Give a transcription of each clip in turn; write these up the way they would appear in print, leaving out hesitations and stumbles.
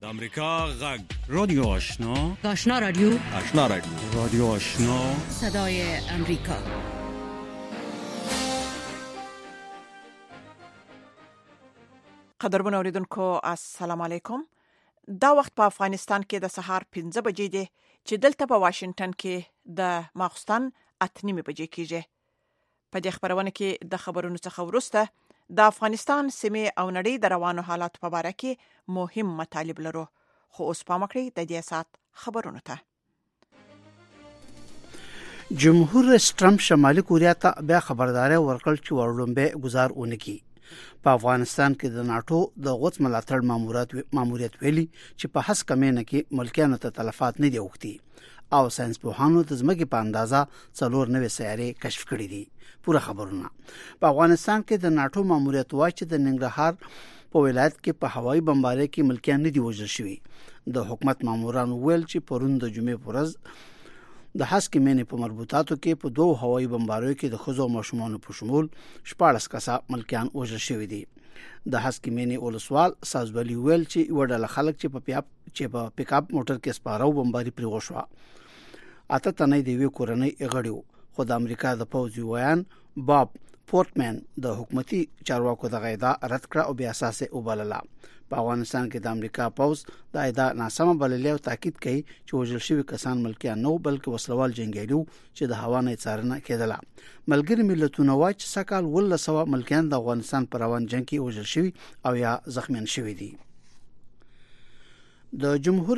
د امریکا غږ رادیو آشنا رادیو رادیو آشنا صدای امریکا. قدرمن اوریدونکو السلام علیکم. دا وخت په افغانستان کې د سهار 5 بجې دی چې دلته په واشنگټن کې د ماخستن 8 بجې کېږي. په دې خبرونه کې د خبرونو څخه ورسته د افغانستان سیمه او نړۍ د روانو حالات په اړه کې مهم مطالب لرو. خو اوس پام وکړئ د دې سات خبرونو ته. جمهور رئیس ټرمپ شمالي کوریا ته بیا خبرداري ورکړ چې ورلومبه گزار اونکي. په افغانستان کې د ناتو د غوڅ ملاتړ ماموریت ویلي چې په هڅه کمینه کې ملکیانو ته تلفات نه دی وختي او ساينس پوهانو د ځمکې په اندازه 4 نوې سیارې کشف کړې دي. پوره خبرونه په افغانستان کې د ناتو ماموریت واچ د ننګرهار په ولایت کې په هوایي بمبارۍ کې ملکیان نه دی وژل شوي. د حکومت مامورانو ویل چې پرون د جمعې په ورځ د هسکې مینې په مربوطاتو کې په 2 هوایي بمباریو کې د خزو ماشومان په شمول 14 کسه ملکیان وژل شوي دي. د هسکې مینې ولسوال سازولي ویل چې وړل خلک چې په پیک اپ موټر کې سپارو بمباري پرې وشوه. اته تنه دی وی کورنۍ اغړیو. خو د امریکا د پوځي ویان باب پورټمن د حکومتي چارواکو د غیدا رد کړ او بیا اساسه وبلله. په افغانستان کې د امریکا پوځ د ایدا ناسمه بللې او تاکید کوي چې وژل شوی کسان ملکیان نه بلکې وسلوال جنگیالو چې د هوا نه څارنه کېدله. ملګری ملتونه وايي چې سکهال 1900 ملکیان د افغانستان پر روان جنگ کې وژل شوی او یا زخمیان شوی دي. د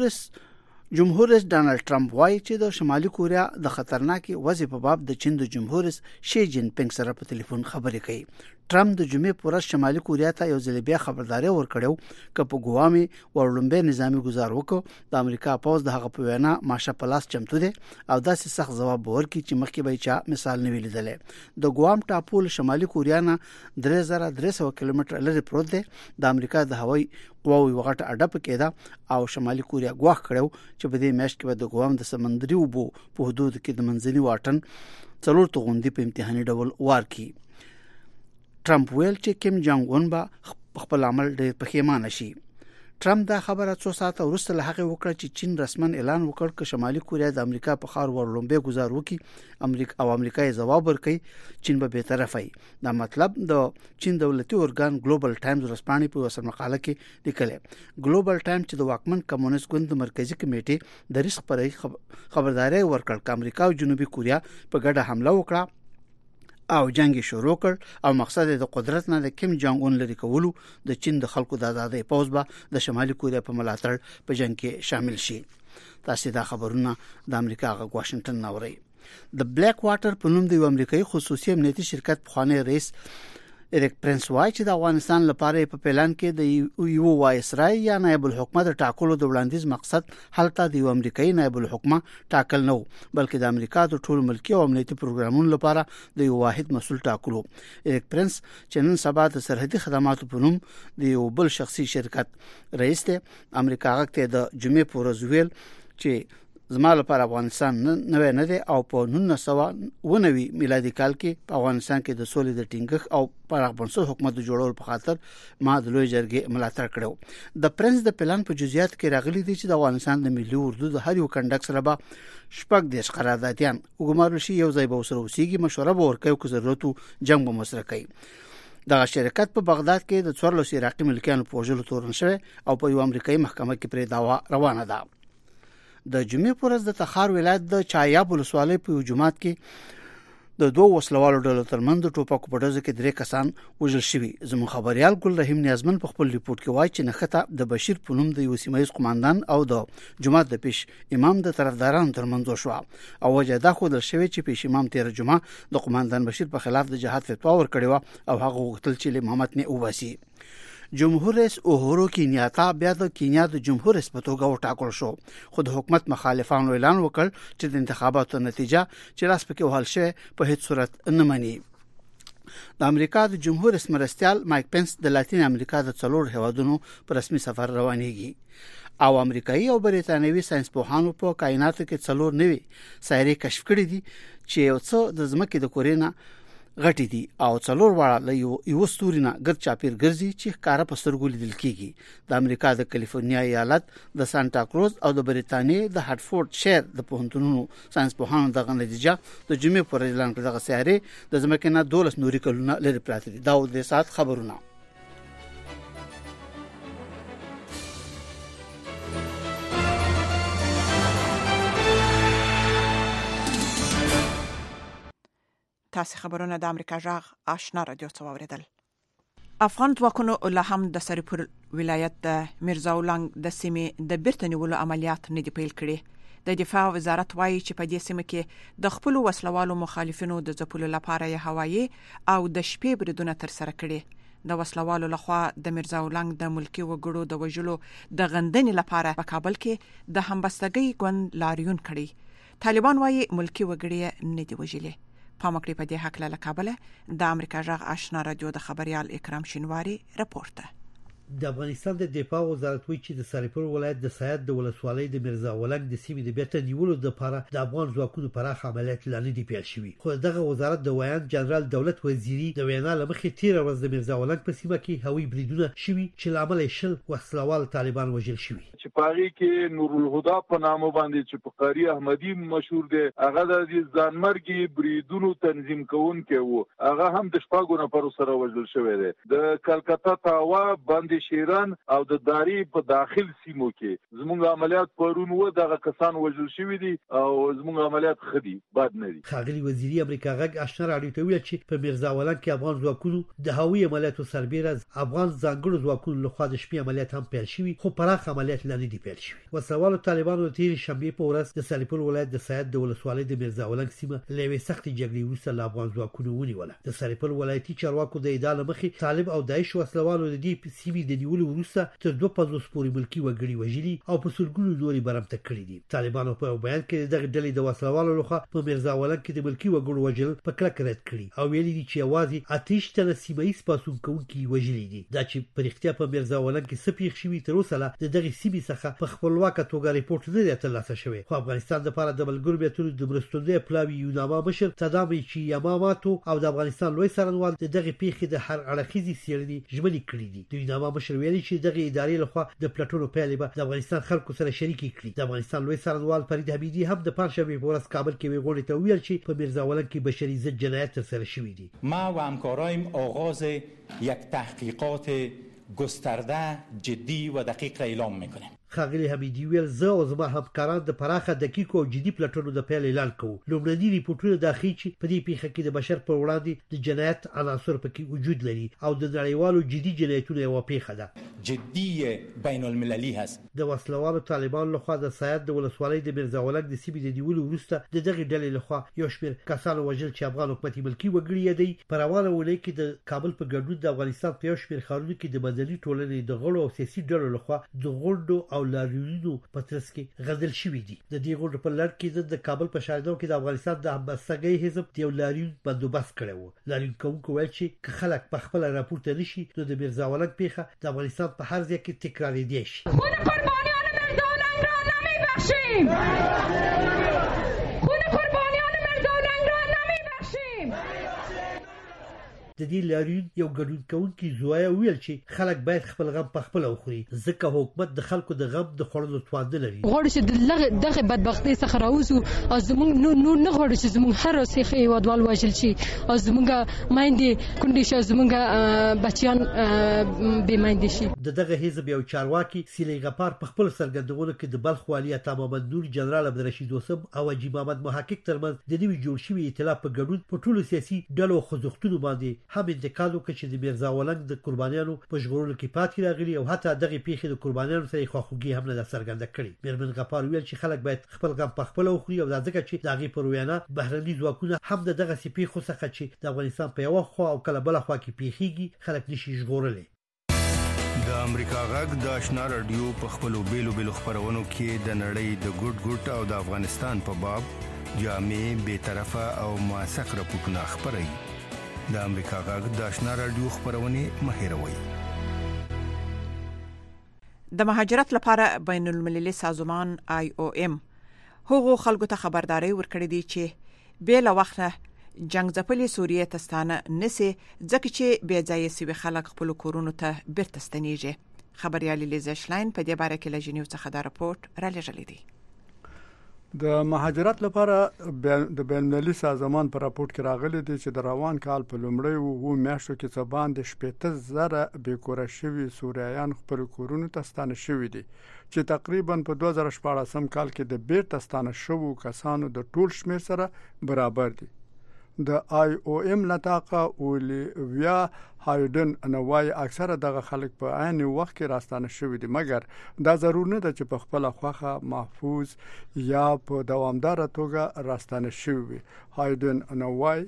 جمهور رئیس ډانلډ ټرمپ وايي چې د شمالي کوریا د خطرناکي وضع په باب د چین د جمهور رئیس شي جین پینګ سره په ټلیفون خبرې کوي. ټرمپ د جمعې پر ورځ شمالي کوریا ته یو ځل بیا خبرداري ورکړو چې په ګوامي ورلومبه نظامی گزار وکړو. د امریکا پوز د هغه په وینا ماشه پلاس چمتو دي او داسې سخت جواب ورکړي چې مخکې به چا مثال نه ویل. د ګوام ټاپو شمالي کوریا نه 3300 کیلومتر لري پروت دی. د امریکا د هوایي قواوی وغټه اډه پکې ده او شمالي کوریا ګواښ کړو چې په دې میاشت کې د ګوام د سمندري اوبو په حدود کې د منځني واټن 4 توغندي په امتحاني ډول وارکي. ټرمپ ویل چې کیم جانګ اون به خپل عمل ډېر پښیمانه شي. ټرمپ دا خبره 2 ساعته وروسته له هغه وکړه چې چین رسمن اعلان وکړ چې شمالي کوریا د امریکا په خار ورلومبه گزار وکړي. امریکا یې جواب ورکړي چین به به طرفای. دا مطلب د چین دولتي ارګان ګلوبل ټایمز ورسپانې په وسه مقاله کې لیکل. ګلوبل ټایم چې د واکمن کمونیست ګوند مرکزی کمیټې د ریسک پر خبرداري ورکړ چې امریکا او جنوبي کوریا په ګډه حمله وکړه او جنگ شروع کړ او مقصد د قدرت نه د کیم جانګ اون لري کولو د چین د خلکو د آزادۍ پوز به د شمالي کوریا په ملاتړ په جنگ کې شامل شي. تاسو دا خبرونه د امریکا غ واشنگټن نوري. د بلیک واټر په نوم د امریکایي خصوصي امنیتي شرکت پخوانی رئیس ایریک پرنس وايي چې د افغانستان لپاره په پلان کې د یو وایسرای یا نائب الحکومه د ټاکلو د وړاندیز مقصد هلته د امریکایي نائب الحکومه ټاکل نه بلکې د امریکا د ټول ملکي او امنیتي پروګرامونو لپاره د یو واحد مسؤل ټاکلو. ایریک پرنس چې نن سبا د سرحدي خدماتو په نوم د یو بل شخصي شرکت رئیس دی امریکا غته د جمعې پر ورځ ویل چې زما لپاره افغانستان نه دی او په 1990 میلادي کال کې په افغانستان کې د سولې د ټینګښت او پراخ بنسټ حکومت جوړول په خاطر ما د لوی جرګې ملاتړ کړو. د پرنس د پلان په جزئیات کې راغلي دي چې د افغانستان د ملي اردو د هر یو کنډک سره به شپږ دیش قراردادیان وګمارل شي. یو ځای به وسره وسیږي مشوره به ورکوي که ضرورت جنگ به مسره کوي. دغه شرکت په بغداد کې د 14 عراقي ملکیانو په وژلو تورن شوی او په یو امریکایي محکمه کې پرې دعوا روانه ده. د جمعې پر ورځ د تخار ولایت د چایاب ولسوالۍ په جمعات کې د 2 وسلوالو ډلو ترمنځ ټوپکو په ډزو کې 3 کسان وژل شوي. زموږ خبريال ګل رحیم نیازمن په خپل ریپورت کې وایي چې نخته د بشیر په نوم د یو سیمایي قوماندان او د جمعات د پیش امام د طرفدارانو ترمنځ شو او وجه دا خو د شوی چې پیش امام 13 جمعه د قوماندان بشیر په خلاف د جهاد فتوا ورکړی و او هغه وغوښتل چې محمد نه وباسي. جمهور رئیس اوهورو کینیاتا بیا د کینیا د جمهور رئیس په توګه وټاکل شو. خو د حکومت مخالفانو اعلان وکړ چې د انتخاباتو نتیجه چې لاس پکې وهل شوی په هیڅ صورت نه مني. د امریکا د جمهور رئیس مرستيال مایک پنس د لاتین امریکا د 4 هیوادونو پر رسمي سفر روانېږي او امریکایي او بریتانوي ساينس پوهانو په کائناتو کې 4 نوي سایرې کشف کړې دي چې یو څو د ځمکې د کورینه غټي دي او څلور واړه له یو ستوري نه ګرد چاپیر ګرځي چې ښکارا په سترګو لیدل کیږي. د امریکا د کالیفورنیا ایالت د سانتا کروز او د بریتانیې د هارټفورد شهر د پوهنتونونو ساينس پوهانو دغه نتیجه د جمعې پر اعلان کړ. دغه سیارې د ځمکې نه 12 نوري کلونه لري پراته دي. دا د سات خبرونه. تاسو خبرونه د امریکا جغ آشنا رادیو څووریدل. افغان ځواکونو له هم د سرپور ولایت د میرزا ولنګ د سیمې د بیرته نیولو عملیات نه دی پیل کړي. د دفاع وزارت وایي چې په دې سیمه کې د خپل وسلوالو مخالفینو د ځپلو لپاره یې هوایي او د شپې بریدونه تر سره کړي. د وسلوالو لخوا د میرزا ولنګ د ملکی وګړو د وژلو د غندنې لپاره په کابل کې د همبستګۍ ګوند لاریون کړي. طالبان وایي ملکی وګړي نه دی وژلي. پامکړی په دې حق له کابل د امریکا جغ آشنا رادیو د خبريال اکرام شینواری راپورټ. د افغانستان د دفاع وزارت وایي چې د سرپور ولایت د سید د ولسوالۍ د میرزا ولنګ د سیمې د بیرته نیولو لپاره د افغان ځواکونو پراخ عملیات لاندې دی پیل شوی. خو دغه وزارت د ویان جنرال دولت وزیری د وینا لمخې 13 ورځې د میرزا ولنګ په سیمه کې هوایي بریدونه شوي چې لامل شل وسلوال طالبان وژل شوي. چې پاغي کې نور الهدى په نامه باندې چې په قاری احمدی مشهور دی هغه د ځانمرګي بریدونو تنظیم کوونکی وو. هغه هم د شپږو نفرو سره وژل شوی دی. د کلکتا تاوا باندې شیران او د داری په داخل سیمو کې زموږ عملیات پرون و دغه کسان وژل شوی دي او زموږ عملیات خدي بد نه دي. خاغلی وزیری امریکا غږ آشنا راډیو ته ویل چې په میرزا ولنګ کې افغان ځواکونو د هوایي عملیاتو سربېره افغان ځانګړو ځواکونو لخوا د شپې عملیات هم پیل شوي خو پراخ عملیات لاندې دي پیل شوي. وسوالو طالبانو د تیر شنبه په ورځ د سرپور ولایت د سید د ولسوالۍ د میرزا ولنګ سیمه لوي سخت جګړې وروسته له افغان ځواکونو ونیوله. د سرپور ولایتي چارواکو د ادعا مخې طالب او داعش وسلوالو د دې سیمې د نیولو وروسته تر 250 پورې ملکی وګړي وژلي او په سلګونو نوري برمته کړی دي. طالبانو په بیان کې دغه ډلې د وسلوالو لخوا په میرزا ولنګ کې د ملکی وګړو وژل په کلک رد کړی او ویلي دي چې یوازې آتش تر سیمایي پاسون کوونکي وژلي دي. دا چې په اړتیا په میرزا ولنګ کې سپیخ شوی تر اوسه د دغه سیمې څخه په خپلواکه توګه ریپورت نه دی ترلاسه شوی. خو افغانستان لپاره د ملګرو ملتونو د مرستندوی پلاوی یوناما مشر تدامي چې یماماتو او د افغانستان لوی څارنوال دغه پیښې د هر اړخیزي څېړنې ژمنې کړې دي. د یوناما مشر ویلي چې دغه ادارې لخوا د پلاتونو پیلې به د افغانستان خلکو سره شریکي کړي. د افغانستان لوی څارنوال فرید حمیدي هم د پنځشنبه په ورځ کابل کې ویغونې ته ویل چې په میرزا ولنګ کې بشري ضد جنایت ترسره شوی دي. ما و همکارایم آغاز یک تحقیقات گسترده جدی و دقیق اعلام میکنیم. خاغلی حمیدی ویل زه او زما همکاران د پراخه دقیق او جدي پلاتونو د پیل اعلان کوو. لومړني ریپورتونه د اخی چې په دې پیښه کې د بشر پر وړاندې د جنایت عناصر پکې وجود لري او د نړیوالو جدي جنایتونو یو پیښه ده. جدی بین المللي هست. د وسلوالو طالبان لخوا د سید د ولسوالۍ د میرزا ولنګ د سیمې د نیولو وروسته د دغه ډلې لخوا یو شمېر کسانو وژل چې افغان حکومت ملکی وګړي دي. په روانه ولایت کې د کابل په ګډون د افغانستان په یو شمېر ښارونو کې د مدني ټولنې د غړو او سیاسي ډلو لخوا د غونډو او لاریونونو په ترڅ کې غندل شوی دي. د دې غونډو په لړ کې د کابل په شاهدو کې د افغانستان د همبستګۍ حزب د یو لاریون بندوبست کړی و. لاریون کوونکو ویل چې خلک په خپل راپورته نشي نو د میرزا ولنګ پیښه د افغانستان په هر ځای کې تکرارېدای شي. خون قربانیان میرزا ولنګ را نمیبخشیم. خون قربانیان میرزا ولنګ را نمیبخشیم. د دې لاریون یو ګډون کوونکی زویا ویل چې خلک باید خپل غم په خپل وخوري ځکه حکومت د خلکو د غم د خورلو توان نه لري. غواړي چې دغه بدبختۍ څخه راوځو او زموږ نور نه غواړي چې زموږ هر اوسېخ هیوادوال وژل شي او زموږ میندې کونډې شي، زموږ بچیان بې میندې شي. دغه حزب یو چارواکي سیلی غفار په خپل سرګردونو کې د بلخ والي عطا محمد نور، جنرال عبدالرشید وسم او حاجي محمد محقق ترمنځ د نوي جوړ شوي ائتلاف په ګډون په ټولو سیاسي ډلو خوځښتونو باندې هم انتقاد وکړ چې د میرزا ولنګ د قربانیانو په ژغورلو کې پاتې راغلي او حتی دغه پیښې د قربانیانو سره خواخوږي هم نه څرګنده کړې. میرمن غفار ویل چې خلک باید خپل غم په خپل وخوري او ځکه چې دغه پر وینا بهرني ځواکونه هم دغه سپیخو څخه چې د افغانستان په یو خوا او کله بل خوا کې پیښیږي خلک نشي ژغورلې. د امریکا غږ د آشنا رادیو په خپلو بیلو خبرونو کې د نړۍ د ګډ او د افغانستان په باب جامع بې طرفه او موثق راپورټونه خبري. د امریکا غږ د آشنا رادیو خبرونه مهیروي. د مهاجرت لپاره بین المللي سازمان IOM هغو خلکو ته خبرداري ورکړې دي چې بل وخت جنگ ځپلې سوریې ته ستانه نسی ځکه چې بې ځایه سوي خلک خپل کورونو ته بیرته ستنیږي. خبريال لیزا شلاین په دې باره کې له جنیو څخه دا راپورټ را لېږلی دی. د مهاجرت لپاره د بین‌المللي سازمان په راپورټ کې راغلي دی چې د روان کال په لومړیو میاشتو کې څه باندې 70,000 بېکوره شوي سوریایان خپل کورونو ته ستانه شوي دي چې تقریبا په 2014 کال کې د بیرته ستانه شوو کسانو د ټول شمیر سره برابر دي. د IOM لطاقه اولویا هایدن انوای اکثره دغه خلک په عین وخت کې راستانه شوي دي، مګر دا ضرور نه ده چې په خپل خوخه محفوظ یا په دوامدار توګه راستانه شوي. هایدن انوای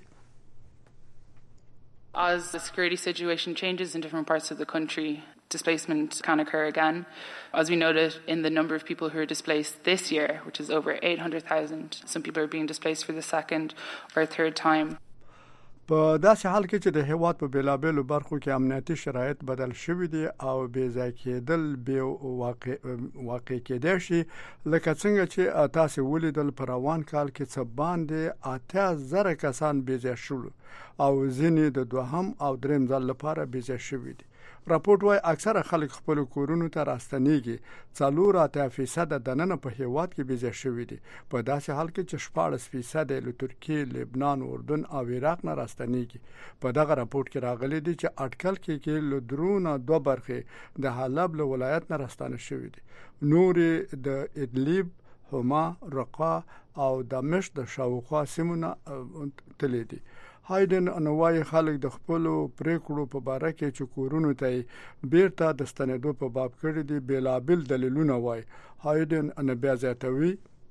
As the security situation changes in different parts of the country, displacement can occur again. As we noted in the number of people who are displaced this year, which is over 800,000, some people are being displaced for the second or third time. په داسې حال کې چې د هیواد په بیلابېلو برخو کې امنیتي شرایط بدل شوي دي او بې ځای کېدل به واقع کېدای شي، لکه څنګه چې تاسو ولیدل په روان کال کې څه باندې 8,000 کسان بې ځای شول او ځینې د دوهم او دریم ځل لپاره بې ځای شوي دي. راپورټ وايي اکثره خلک خپل کورونو ته راستنیږي، 4% د نن په هیواد کې بې ځای شوي دي، په داسې حال کې چې 14% له ترکیې، لبنان، اردن او عراق نه راستنیږي. په دغه راپورټ کې راغلي دي چې اټکل کې له درونه 2 برخې د حلب له ولایت نه راستانه شوي دي، نورې د ادلیب، حما، رقا او دمشق د شاوخوا سیمونه تللي دي. هایدن انوای خلک د خپل پریکړو په باره کې چې کورونو ته بیرته د ستنېدو په باب کړي دي بېلابېل دلیلونه وایي. هایدن ان بیا زیاتوي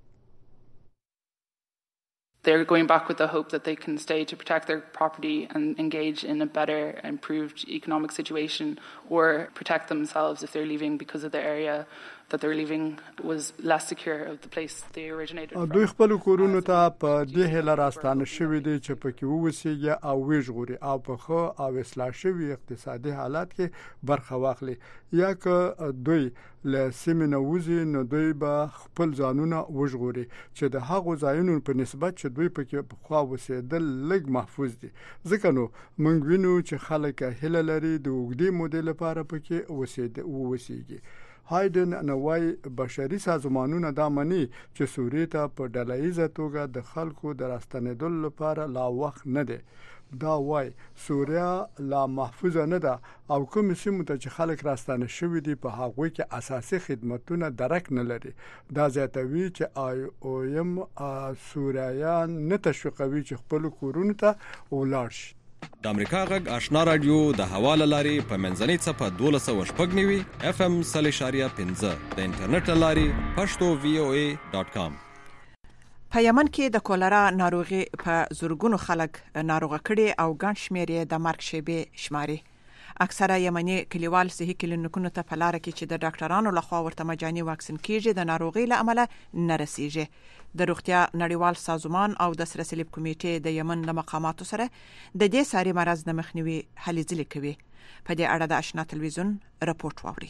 They're going back with the hope that they can stay to protect their property and engage in a better, improved economic situation, or protect themselves if they're leaving because of the area that they're leaving was less secure of the place they originated from. دوی خپل کورونو ته په دې هیله راستانه شوي دي چې پکې ووسیږي او وژغوري او په خو او اصلاح شوي اقتصادي حالات کې برخه واخلي، یا که دوی له سیمې نه وځي نو دوی به خپل ځانونه وژغوري چې د هغو ځایونو په نسبت چې دوی پکې پخوا اوسېدل لږ محفوظ دي. ځکه نو موږ وینو چې خلک هیله لري د اوږدې مودې لپاره پکې اوسیږي. هایدن نوای بشري سازمانونه دا مني چې سوریې ته په ډله‌ایزه توګه د خلکو د راستنېدلو لپاره لا وخت نه دی. دا وای سوریا لا محفوظه نه ده او کوم سیمو ته چې خلک راستانه شوي دي په هغوی کې اساسي خدمتونه درک نه لري. دا زیاتوي چې IOM سوریایان نه تشویقوي چې خپل کورونو ته ولاړ شي. د امریکا غږ آشنا رادیو د حواله لاري په منځنۍ صفه 1290 FM 3.15 د انټرنیټ لاري pashto.voa.com. په یمن کې د کولرا ناروغي په زورګونو خلک ناروغه کړي او ګڼ شمېر یې د مرګ شیبې شماري. اکثره یمني کلیوال صحي کلینیکونو ته په لار کې چې د ډاکټرانو لخوا ورته مجاني واکسین کیږي د ناروغي له امله نه رسیږي. د روغتیا نړیوال سازمان او د سره صلیب کمیټې د یمن له مقاماتو سره د دې ساري مرض د مخنیوي هلې ځلې کوي. په دې اړه د آشنا تلویزیون راپورټ واوري.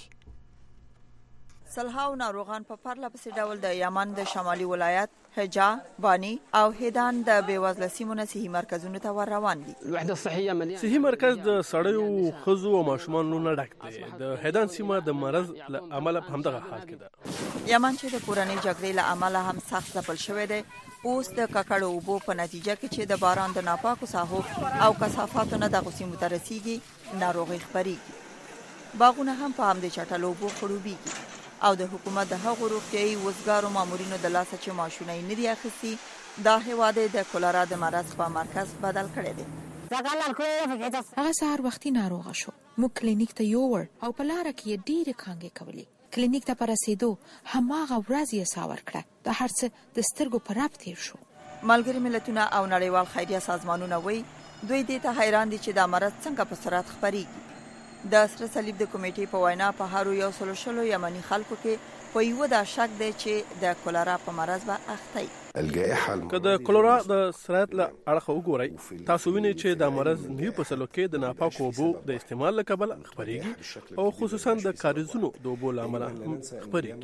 سلهاو ناروغان په پرله پسې ډول د یمن د شمالي ولایت حجا، بانی او هیدان د بیوزله سیمو نه صحي مرکزونو ته ور روان دي. صحي مرکز د سړیو، ښځو او ماشومانو نه ډک دی. د هیدان سیمه د مرض له امله همدغه حال کې ده. یمن چې د کورنۍ جګړې له امله هم سخت ځپل شوی دی، اوس د ککړو اوبو په نتیجه کې چې د باران د ناپاکو ساحو او کثافاتو نه دغو سیمو ته رسیږي ناروغي خپرېږي. باغونه هم په همدې چټلو اوبو خړوبېږي او د حکومت د هغو روغتیایي وزګارو مامورینو د لاسه چې ماشونه یې نه دي اخیستي دا هیواد د کولرا د مرض په مرکز بدل کړی دی. هغه سهار وختي ناروغه شو. موږ کلینیک ته یوړ او په لاره کې یې ډېرې کانګې کولې. کلینیک ته په رسېدو هماغه ورځ یې ساه ورکړه. د هر څه د سترګو په رپ تېر شو. ملګري ملتونه او نړیوال خیریه سازمانونه وایي دوی دې ته حیران دي چې دا مرض څنګه په سرعت خپرېږي. د سره صلیب د کمیټې په وینا په هر 100 یمني خلکو کې په یو دا شک دی چې د کولرا په مرض به اخته وي. که د کولرا د سرعت له اړخه وګورئ تاسو وینئ چې د مرض 90% کې د ناپاکو اوبو د استعمال له کبله خپرېږي او خصوصا د کاریزونو د اوبو له امله هم خپرېږي.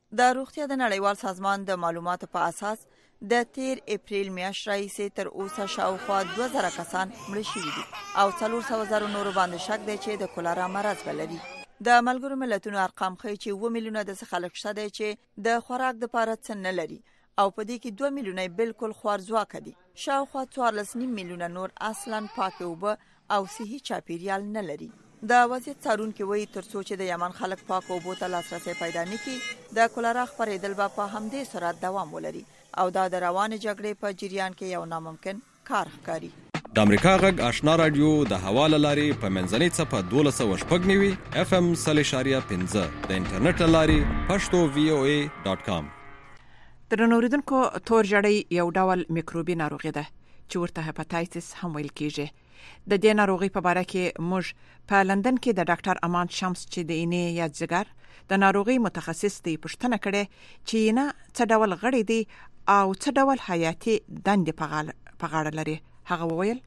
د روغتیا د نړیوال سازمان د معلوماتو په اساس د 13 اپریل میاشت راهیسې تر اوسه شاوخوا 2000 کسان مړ شوي دي او 400,000 نورو باندې شک دی چې د کولرا مرض ولري. د ملګرو ملتونو ارقام ښیي چې 2 میلیونه د خلک شته دي چې د خوراک د پاره څه نه لري او په دې کې 2 میلیونه بالکل خوارځواکه دي. شاوخوا 14.5 میلیونه نور اصلاً پاک اوبه او صحي چاپیریال نه لري. د وضعیت څارونکي وایي ترڅو چې د یمن خلک پاک اوبو ته لاسرسي پیدا نکړي د کولرا خپرېدل به په همدې سرعت دوام ولري او دا د روانې جګړې په جریان کې یو ناممکن کار ښکاري. د امریکا غږ آشنا رادیو د حواله لاري په منځنۍ صفه 12.9 FM 3.15 د انټرنیټ لاري pashto.voa.com. د نوریدونکو تور جړی یو ډول میکروبي ناروغي ده چې ورته هپاتایتس هم ویل کیږي. د دې ناروغي په اړه کې موږ په لندن کې د ډاکټر امان شمس چې د اینې یا ځګر د ناروغي متخصص دی پوښتنه کړې چې نه څه ډول غړي دي او څه ډول حیاتي دندې په غاړه لري. هغه وویل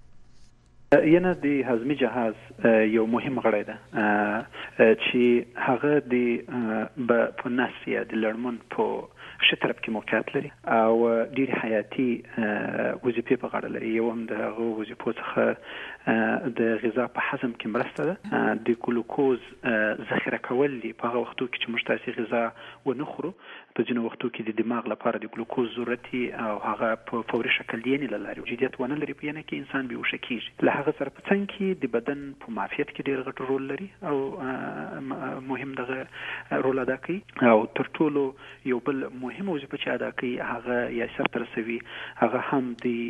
ینه د هضمي جهاز یو مهم غړی ده چې هغه د په نس یا د لړمون په ښه طرف کې موقعیت لري او ډېر حیاتي وظیفې په غاړه لري. یو هم د هغو وظیفو څخه د غذا په هضم کې مرسته ده. د ګلوکوز ذخیره کول دي په هغه وختو کې چې موږ تاسې غذا ونه خورو. په ځینو وختو کې د دماغ لپاره د ګلوکوز ضرورت او هغه په فوري شکل یې نه لري وجودیت ونه لري په ینه کې انسان به وشه کیږي. له هغه سره په څنګ کې د بدن په معافیت کې ډېر غټ رول لري او مهم دغه رول ادا کوي او تر ټولو یو بل مهم وظیفه چې ادا کوي هغه یا سر رسوي هغه هم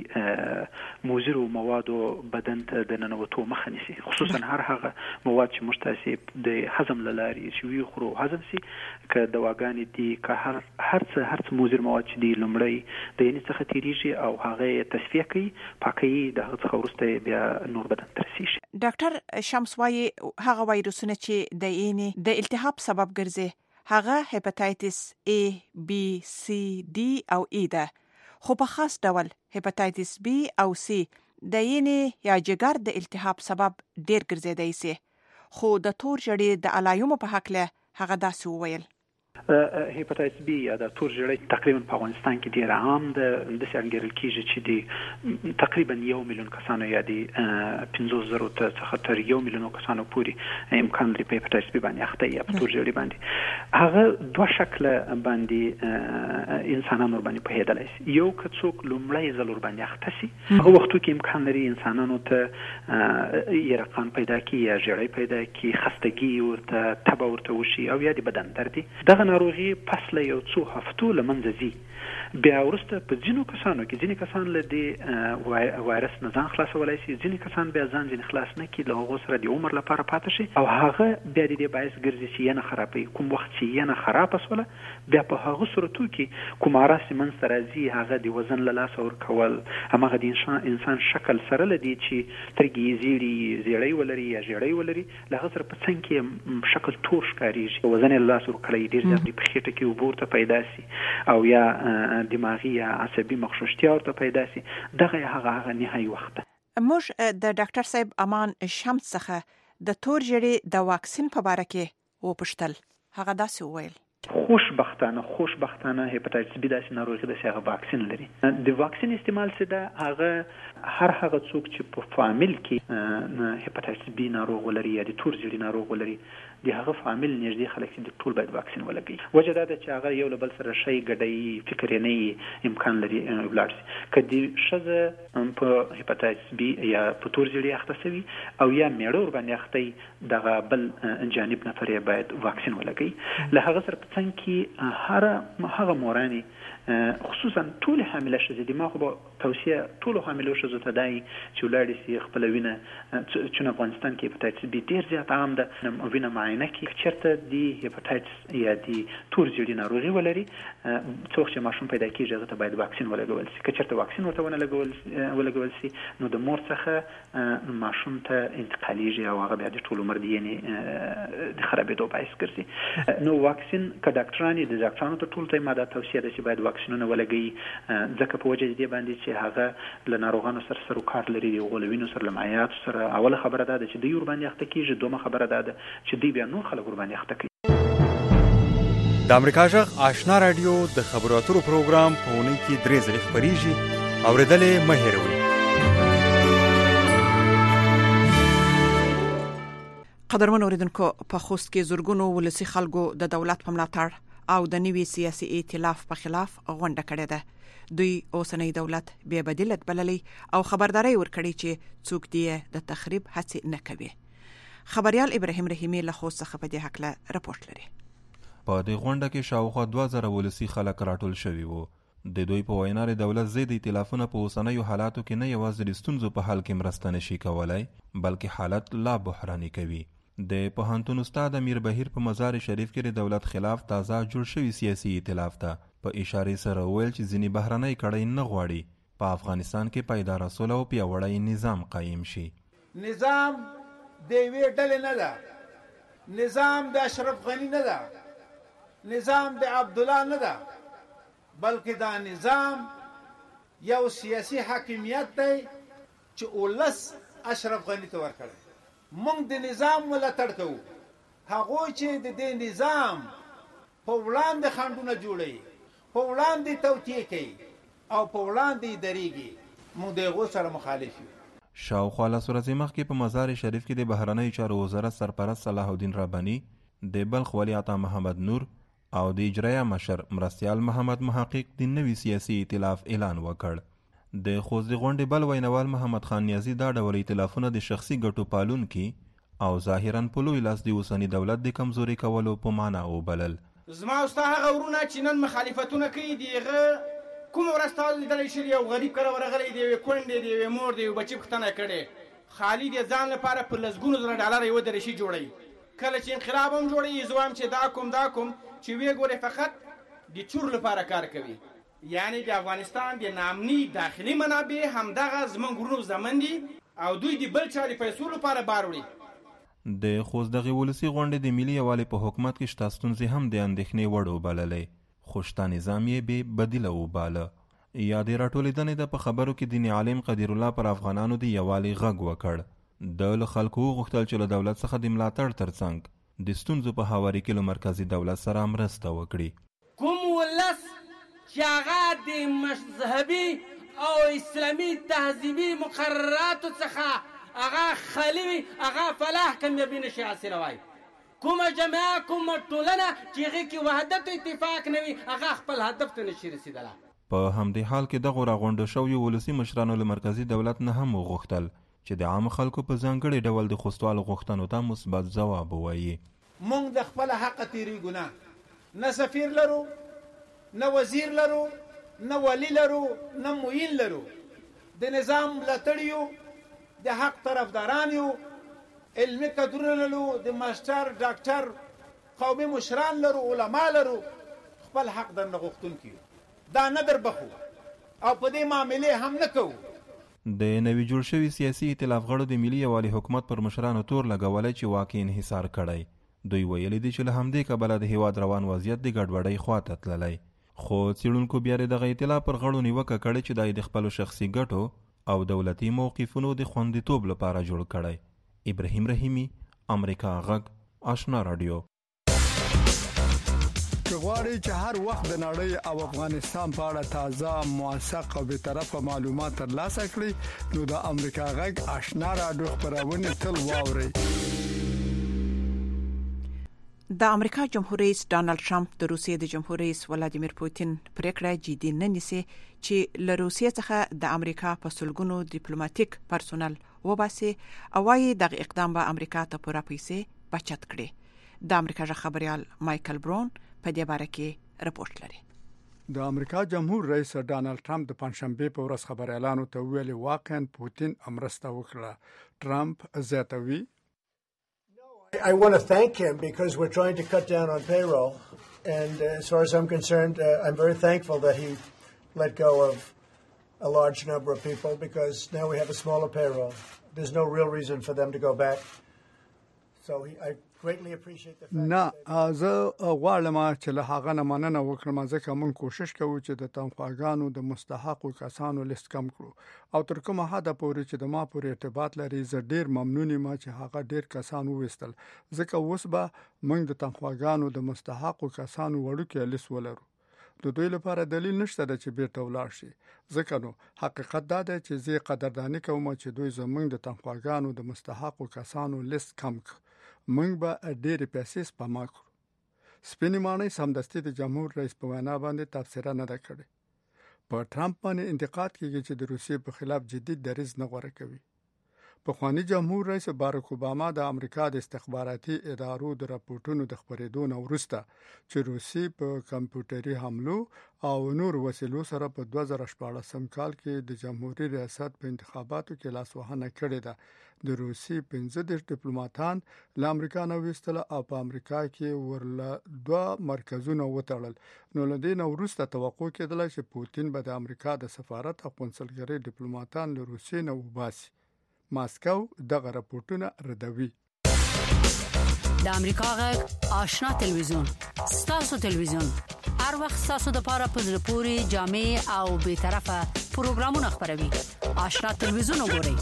د مضرو موادو بدن ته د ننوتو مخه نیسي خصوصا هر هغه مواد چې موږ تاسې د هضم لاري چې وی خورو هضم سي که دواګانې دي که هر څه مضر مواد چې دی لومړی د یې څخه تیریږي او هغه تصفیه کوي پاکي د هغه څخه وروسته بیا نور بدن ته رسیږي. ډاکټر شمس وايي هغه وایروسونه چې د یې د التهاب سبب ګرځي هغه هپاتایتس A, B, C, D او E ده. خو په خاص ډول هپاتایتس B او C د یې یا جګر د التهاب سبب ډیر ګرځیدای شي. خو د تور جړې د علایمو په حق له هغه داسې وویل هپاتایتس بی یا د تور جړی تقریبا په افغانستان کې ډیر عام ده. د څنګه کېږي چې د تقریبا 1 میلیون کسانو یا د 15,000 څخه تر 1 میلیون کسانو پورې امکان لري په هپاتایتس بی باندې اخته یا په تور جړی باندې. هغه دوه شکل باندې انسانانو باندې په هدل شي. یو کڅوک لومړی ځل باندې اخته شي هغه وختو کې امکان لري انسانانو ته یرقان پیدا کی یا جړی پیدا کی خستګي ورته تبه ورته وشي او یا د بدن درد. دغه ناروغي پس له یو څو هفتو لمنځه ځي. بیا ورسته په ځینو کسانو کې ځینې کسان له دې وایرس نه ځان خلاصولی شي ځینې کسان بیا ځان ځینې خلاص نه کړي له هغو سره د عمر لپاره پاتې شي او هغه بیا د دې باعث ګرځي چې ینه خرابوي. کوم وخت چې ینه خرابه شوله بیا په هغه صورتو کې کوم عرض منځته راځي هغه د وزن له لاسه ورکول هماغه د انسان شکل سره لدی چې سترګې زیړی ولري یا ژیړی ولري له هغه سره په څنګ کې شکل تور ښکارېږي وزن یې له لاسه ورکړی ډېر زیات په خېټه کې اوبه ورته پیدا شي او یا دماغي یا عصبي مخشوشتیا ورته پیدا شي. دغه هغه نهایي وخت ده. موږ د ډاکټر صاحب امان شمس څخه د تور جړې د واکسین په اړه کې وپوښتل. هغه داسې وویل خوشبختانه هپاتایتس بی داسې ناروغي ده چې هغه واکسین لري. د واکسین استعمال څه ده هغه هغه څوک چې په فامیل کې هپاتایتس بی ناروغ ولري یا د تور جړې ناروغ ولري د هغه فامیل نږدې خلک چې د ټول باید واکسین ولګي. وجه دا ده چې هغه یو له بل سره شی ګډوي فکر یې نه امکان لري ولاړ شي. که د ښځه په هپاتایتس بی یا په تور جړې اخته شوي او یا میړه ورباندې اخته دغه بل جانب نفر یې باید واکسین ولګي. له هغه سره په څنګ کې هغه مورانې خصوصا ټول حامله ښځې د ما خو به توصیه ټولو حاملو ښځو ته دا چې ولاړې شي خپله وینه چون افغانستان کې هپاتایتس بی ډېر زیات عام ده وینه معاینه کړي. چېرته د هپاتایتس یا د تور جړې ناروغي ولري څوک چې ماشوم پیدا کېږي هغه ته باید واکسین ولګول شي. که چېرته واکسین ورته ونه ولګول شي نو د مور څخه ماشوم ته انتقالیږي او هغه بیا د ټول عمر د د خرابېدو باعث ګرځي. نو واکسین که ډاکټران د ډاکټرانو ته ټول ته ما دا توصیه ده چې باید واکسینونه ولګوي ځکه په وجه دې باندې چې هغه له ناروغانو سره سروکار لري د هغو له وینو سره له مایعاتو سره. اوله خبره دا ده چې دوی ورباندې اخته کېږي. دومه خبره دا ده چې دوی بیا نور خلک ورباندې اخته کوي. د امریکا جغ آشنا رادیو د خبرو اترو پروګرام په اونۍ کې 3 ځله خبريږي اوریدلې مه هېروئ. قدرمن اوریدونکو په خوست کې زورګونو ولسی خلکو د دولت په ملاتړ او د نوي سیاسي ائتلاف په خلاف غونډه کړې ده. دوی اوسنۍ دولت بې بدیلت بللې او خبرداري ورکړې چې څوک دی د تخریب هڅه نه کوي. خبريال ابراهیم رحیمی له خوست څخه په دې حق له راپورټ لري. په دې غونډه کې شاوخوا 2000 ولسی خلک راټول شوي وو. د دوی په وینا دولت زید ائتلافونه په اوسنیو حالاتو کې نه یوازې د ستونزو په حل کې مرسته نشي کولای بلکې حالت لا بحراني کوي. د پوهنتون استاد امیر بهیر په مزار شریف کې د دولت خلاف تازه جوړ شوی سیاسي ائتلاف ته په اشاره سره ویل چې ځینې بهرنۍ کړۍ نه غواړي په افغانستان کې پایدار سوله او پیاوړی نظام قائم شي. نظام د وی ډلې نه ده، نظام د اشرف غنی نه ده، نظام د عبد الله نه ده، بلکې دا نظام یو سیاسي حاکمیت دی چې ولس اشرف غنی ته ورکړي. موږ د نظام ملاتړ کوو. هغه چې د دې نظام په وړاندې خنډونه جوړي، په وړاندې توطئه کوي او په وړاندې دریږي، موږ دغه سره مخالف یو. شاوخوا له ورځې مخکې په مزار شریف کې د بهرنۍ چارو وزارت سرپرست صلاح الدین ربانی، د بلخ ولی عطا محمد نور او د اجرایه مشر مرستیال محمد محقق د نوي سیاسي ائتلاف اعلان وکړ. د خوست غونډې بل وینوال محمد خان نیازی دا ډول ائتلافونه د شخصي ګټو پالونکي او ظاهرا په لوی لاس د اوسنی دولت د کمزوري کولو په معنا وبلل. زما اوستا هغه ورونه چې نن مخالفتونه کوي دیغه کوم ورستال لیدل شي یو غریب کړه ورغلی دی کونډې دی مور دی بچی پختنه کړي خالی د ځان لپاره په لزګونو زره ډالر یو درشي جوړي. کله چې انقلاب هم جوړي زوام چې دا کوم چې وی ګوره فقط د چور لپاره کار کوي. یعنی د افغانستان د نامني داخلي منابع همدغه زمونږ ورونو زمون دي او دوی د بل چاري پیسو لپاره بار وړي. د خوست دغه ولسی غونډې د ملي یوالي په حکومت کې شته ستونزې هم د اندېښنې وړ وبللې. خوشتا نظام یې به بدیله وباله. یا د راټولېدنې د په خبرو کې دیني عالم قدیر الله پر افغانانو د یوالي غږ وکړ. د خلکو غوښتل چې له دولت څخه د ملاتړ ترڅنګ د ستونزو په هواري کې له مرکزی دولت سره مرسته وکړي. کوم ولس چې هغه د مذهبي او اسلامي تهذیبي مقرراتو څخه هغه خالی وي هغه فلاح کامیابي نشي حاصلوي. کومه جماعه کومه ټولنه چې هغې کې وحدت او اتفاق نه وي هغه خپل هدف ته نشي رسېدلی. په همدې حال کې دغو راغونډو شویو ولسي مشرانو له مرکزي دولت نه هم وغوښتل چې د عام خلکو په ځانګړي ډول د خوستوالو غوښتنو ته مثبت ځواب ووایي. موږ د خپل حق تیریږو نه سفیر لرو، نه وزیر لرو، نه ولی لرو، نه معین لرو. د نظام ملاتړ یو، د حق طرفداران یو، علمي کدرونه لرو، د ماستر ډاکټر قومي مشران لرو، علما لرو. خپل حق درنه غوښتونکي یو. دا نه در بخو او په دې معاملې هم نه کوو. د نوي جوړ شوي سیاسي ائتلاف غړو د ملي یوالي حکومت پر مشرانو تور لګولی چې واقع انحصار کړی. دوی ویلي دي چې له همدې کبله د هیواد روان وضعیت د ګډوډۍ خواته تللی. خو څېړونکو بیا دغه ائتلاف پر غړو نیوکه کړې چې دا یې د خپلو شخصي ګټو او دولتي موقفونو د خوندیتوب لپاره جوړ کړی. ابراهیم رحیمی، امریکا غږ، آشنا رادیو. که غواړئ چې هر وخت د نړۍ او افغانستان په اړه تازه، موثق او بیطرفه معلومات ترلاسه کړئ نو د امریکا غږ آشنا رادیو خبرونه تل واورئ. د امریکا جمهور رئیس ډانلډ ټرمپ د روسیې د جمهور رئیس ولادیمیر پوتین پریکړه جدي نه نیسي چې له روسیې څخه د امریکا په سلګونو ډیپلوماټیک پرسونل وباسي او وايي دغه اقدام به امریکا ته پوره پیسې بچت کړي. د امریکا ژغ خبريال مایکل برون په دې باره کې راپورټ لري. د امریکا جمهور رئیس ډانلډ ټرمپ د پنځشنبه په ورځ خبريالانو ته ویلي واقعا پوتین امرسته وکړه. ټرمپ زیاتوي I want to thank him because we're trying to cut down on payroll. And as far as I'm concerned, I'm very thankful that he let go of a large number of people because now we have a smaller payroll. There's no real reason for them to go back. So I greatly appreciate the fact نه زه غواړم چې له هغه نه مننه وکړم ځکه موږ کوشش کوو چې د تنخواګانو د مستحقو کسانو لیست کم کړو او تر کومه حده پورې چې د ما پورې ارتباط لري زه ډیر ممنون یم چې هغه ډیر کسان وویستل ځکه اوس به موږ د تنخواګانو د مستحقو کسانو وړوکی لیست ولرو د دوی لپاره دلیل نشته چې بیرته ولاړ شي ځکه نو حقیقت دا دی چې زه قدرداني کوم چې دوی زموږ د تنخواګانو د مستحقو کسانو لیست کم کړ موږ به ډېر پیسې سپما کړو سپینې ماڼۍ سمدستي د جمهور رئیس په وینا باندې تبصره نه ده کړې په ټرمپ باندې انتقاد کیږي چې د روسیې په خلاف جدي دریځ نه غوره کوي پخوانی جمهور رئیس باراک اوباما د امریکا د استخباراتي ادارو د راپورټونو د خبرېدو نه وروسته چې روسي په کمپیوټري حملو او نور وسیلو سره په 2014 کال کې د جمهوریت ریاست په انتخاباتو کې لاسوهنه کړې ده د روسي 15 ډیپلوماټان له امریکا نه وستل او په امریکا کې ورله 2 مرکزونه وټړل نو لدې نو وروسته توقع کېدل چې پوتین به د امریکا د سفارت او قونسلګرۍ ډیپلوماټان له روسي نه وباسي ماسکو دغه راپورټونه ردوي د امریکا غږ آشنا تلویزیون ستاسو تلویزیون هر وخت ستاسو د پاره په پوری جامع او به طرفه پروګرامونه خبروي آشنا تلویزیون وګورئ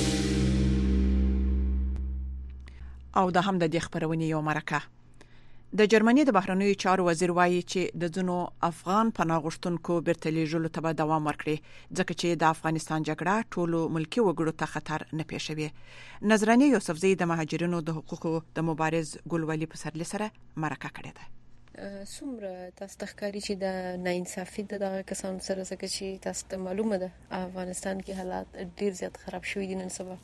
او د هم د خبرونې یو مرکه د جرمني د بهرنیو چارو وزیر وایي چې د ځنو افغان پناهغښتونکو بیرته لیږلو ته به دوام ورکړي ځکه چې د افغانستان جګړه ټولو ملکی وګړو ته خطر نه پېښوي نظرانه یوسفزئی د مهاجرینو د حقوقو د مبارز ګلولي پسرلی سره مرکه کړې ده څومره تاسو تخکاری چې د ناانصافي دغه کسانو سره څنګه چې تاسو ته معلومه ده افغانستان کې حالات ډیر زیات خراب شوي دي نن سبا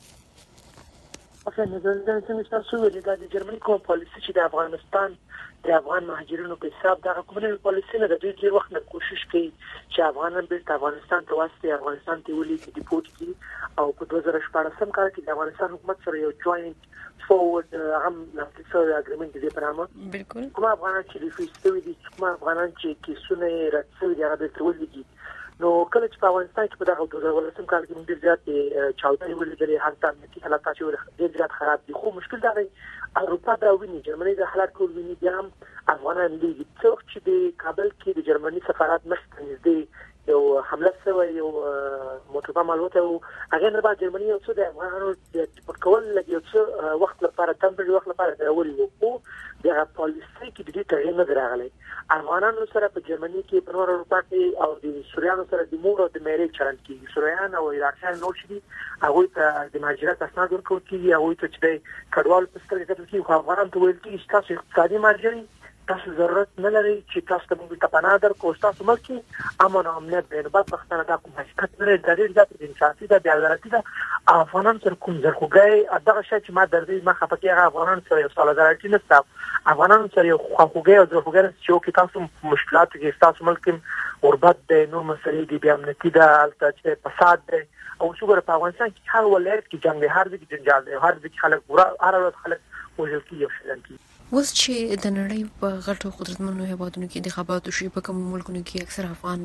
افغان ځان تاسو ولې د جرمني کوم پالیسي چې د افغانستان د افغان مهاجرینو په حساب دغه کومه پالیسي نه د دوی ډیر وخت نه کوشش کوي چې افغانان بیرته افغانستان ته واسطه افغانستان ته ولي چې ډیپورت کړي او په 2014 کال کې د افغانستان حکومت سره یو جوائنت فورورد هم لاسلیک اګریمنت دی په نامه بالکل کوم افغانان چې ریفیوز دي کوم افغانان چې کیسونه راتسوي دغه د تولېږي نو کله چې په افغانستان کې په دغه 2014 کال کې موږ زیات چاودنې ولیدلې حالت امنیتي حالات چې ډېر زیات خراب دي خو مشکل دا دی اروپا دا ویني جرمني د حالات کول ویني بیا هم افغانان دي چې د کابل کې د جرمني سفارت مخکې نږدې یو حمله شوه یو موټر بم الوته او هغه نه بعد جرمني یو څه د افغانانو د ټیپل کول لګي یو څه وخت لپاره تمبر وخت لپاره درولي وو د پالیسي کې د دې تغیر نه راغلی افغانانو سره په جرمني کې په نور اروپا کې او د سوریانو سره د مور او د میرې چلن کې سوریان او عراقیان نور شي هغه ته د مهاجرت اسناد ورکول کیږي هغه ته چې د کډوال په سترګه کتل کیږي خو افغانان ته ویل کیږي چې تاسو اقتصادي مهاجرین تاسو ضرورت نه لري چې تاسو ته موږ ته پناه درکو تاسو ملک امن او امنیت به بعد پښتنه دا کوم حقیقت لري د دې ذات د انصافي د عدالتي د افغانان سره کوم ځرخوګي دغه شی چې ما درځي ما خپکه افغانان سره یو سالیدارټي نشته افغانان سره یو خواخوږي او ځرخوګي چې تاسو مشکلات کې تاسو ملک اوربت د نور مسلې دی بیا امنیتي د البته فساد دی او څنګه په افغانستان کې هر ولایت کې جنگ دی هر ځای کې جنجال دی هر ځای کې خلک ګورا هر ورځ خلک وژل کیږي اوس چې د نړۍ په غټو قدرتمنو هیوادونو کې انتخابات وشي په کوم ملکونو کې اکثر افغان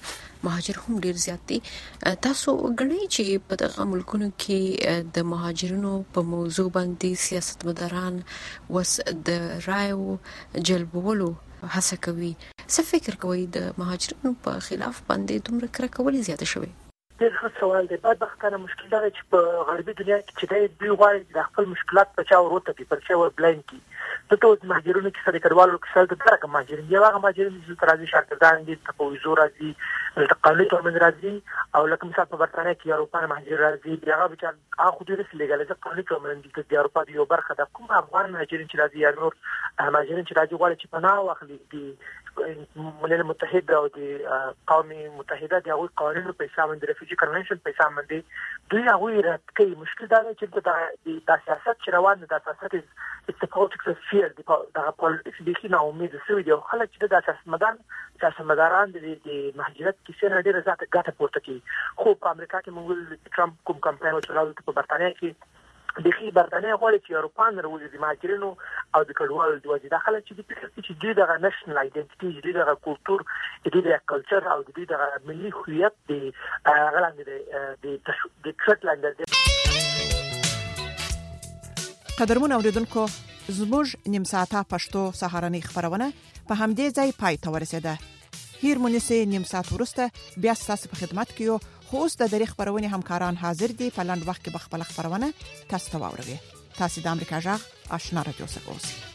مهاجر هم ډیر زیات دي تاسو غواړئ چې په دغه ملکونو کې د مهاجرینو په موضوع باندې سیاستمداران وس د رایو جلبولو هڅه کوي څه فکر کوي د مهاجرینو په خلاف باندې دومره کړه کول زیات شوی ډېر ښه سوال دی بعد وختونه مشکل دا چې په غربي دنیا کې چې دوی غواړي د خپل مشکلات په چا وروته کې پر چا ور بلاین کی ته ټول مهاجرونو کې سره کډوالو کې سره د درک مهاجرین یو هغه مهاجرین چې ترازی شاګردان دي په ویزو راځي د قانوني تورمن راځي او لکه مثال په برتانیا کې اروپا مهاجر راځي بیا هغه چې هغه خو ډېر لیګل دي قانوني تورمن دي د اروپا د یو برخه د کوم افغان مهاجرین چې راځي یا نور مهاجرین چې راځي غواړي چې پناه واخلي دي ملل متحده او د قوم متحده د هغوی قوانینو په حساب د ریفیوجی کنونشن په حساب باندې دوی هغوی رد کوي مشکل دا دی چې د سیاست چې روان د سیاست it's the politics of fear د پالیټکس د خینه امید سوي دي خلک چې د سیاستمداران د مهاجرت کیسې نه ډېر زیات ګټه پورته کوي خو په امریکا کې موږ ټرمپ کوم کمپاین وچلول په برتانیا کې د خي برتانیا غواړي چې اروپا نه وروزي د مهاجرینو او د کډوالو د وجې داخله چې د فکر چې دوی دغه نېشنل آیډنټیټي دغه کلچر د کلچر او د دغه ملي هویت د غلاند د ټرټ لاندې قدرمن اوریدونکو زموږ نیم ساعته پښتو سهارنۍ خبرونه په همدې ځای پای ته ورسیده. هیر مونږه نیم ساعت ورسته بیا ستاسو په خدمت کې یو. خو اوس د دری خبرونه همکاران حاضر دي په لاند وخت کې بخپل خبرونه تاسو ته واوروي. تاسو د امریکا جغ آشنا رادیو څخه اوسئ.